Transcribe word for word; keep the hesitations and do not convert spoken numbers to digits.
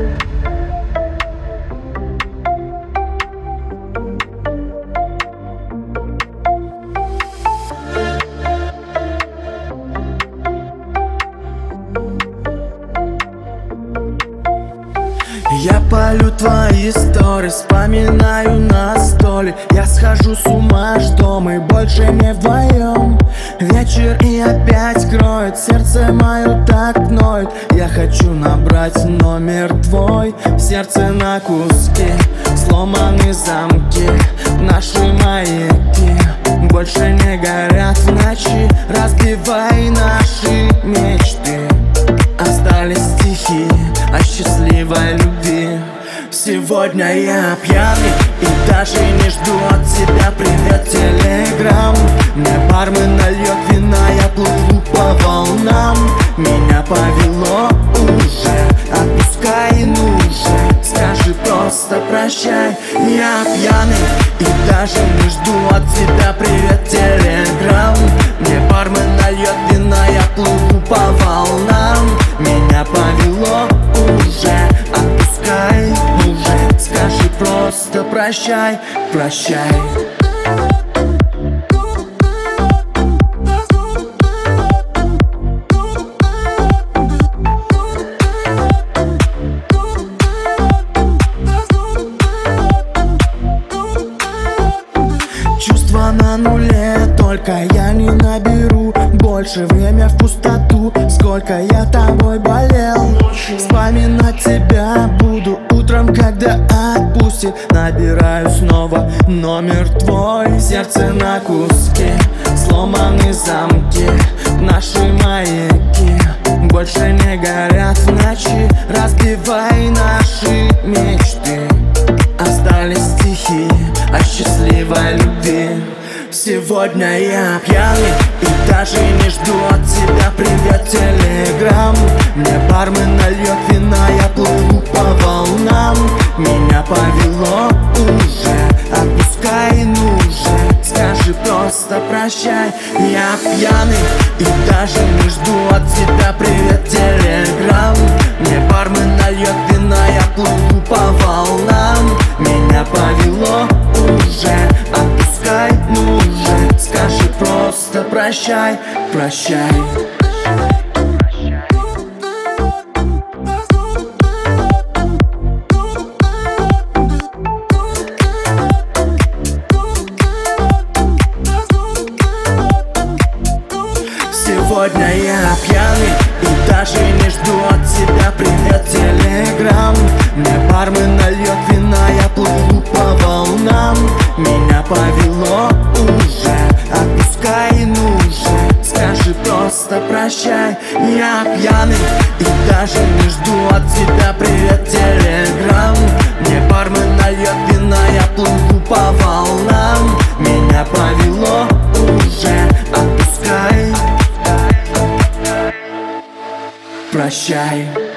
Я палю твои истории, вспоминаю на столе. Я схожу с ума, что мы больше не вдвоем. Вечер и опять кроет, сердце мое так ноет. Я хочу набрать номер твой. Сердце на куски, сломаны замки, наши маяки больше не горят в ночи. Разбивай наши мечты. Остались стихи о счастливой любви. Сегодня я пьяный и даже не жду от тебя привет, телеграм. Мне бармен нальет вина, я плыву по волнам. Меня повело уже, отпускай, ну же, скажи просто прощай. Я пьяный и даже не жду от тебя привет, телеграм. Мне бармен нальет вина, я плыву по волнам. Меня повело уже, отпускай, ну же, скажи просто прощай, прощай. Чувства на нуле, только я не наберу больше. Время в пустоту, сколько я тобой болел. Вспоминать тебя буду утром, когда отпустит. Набираю снова номер твой. Сердце на куски, сломаны замки, наши маяки больше не горят в ночи. Разбивай наши мечты. Остались стихи о счастливой любви. Сегодня я пьяный и даже не жду от тебя привет, телеграм. Мне бармен нальет вина, я плыву по волнам. Меня повело уже, отпускай, ну же, скажи просто прощай. Я пьяный и даже не жду от тебя привет, телеграм. Мне бармен нальет вина, я плыву по волнам. Меня повело уже, отпускай, ну же, скажи просто прощай, прощай. Сегодня я пьяный и даже не жду от тебя привет, телеграм. Мне бармен нальет вина, я плыву по волнам. Меня повело уже, отпускай, ну же, скажи просто прощай. Я пьяный и даже не жду от тебя привет, телеграм. Мне бармен нальет вина, я плыву по волнам. Меня повело уже, отпускай, прощай.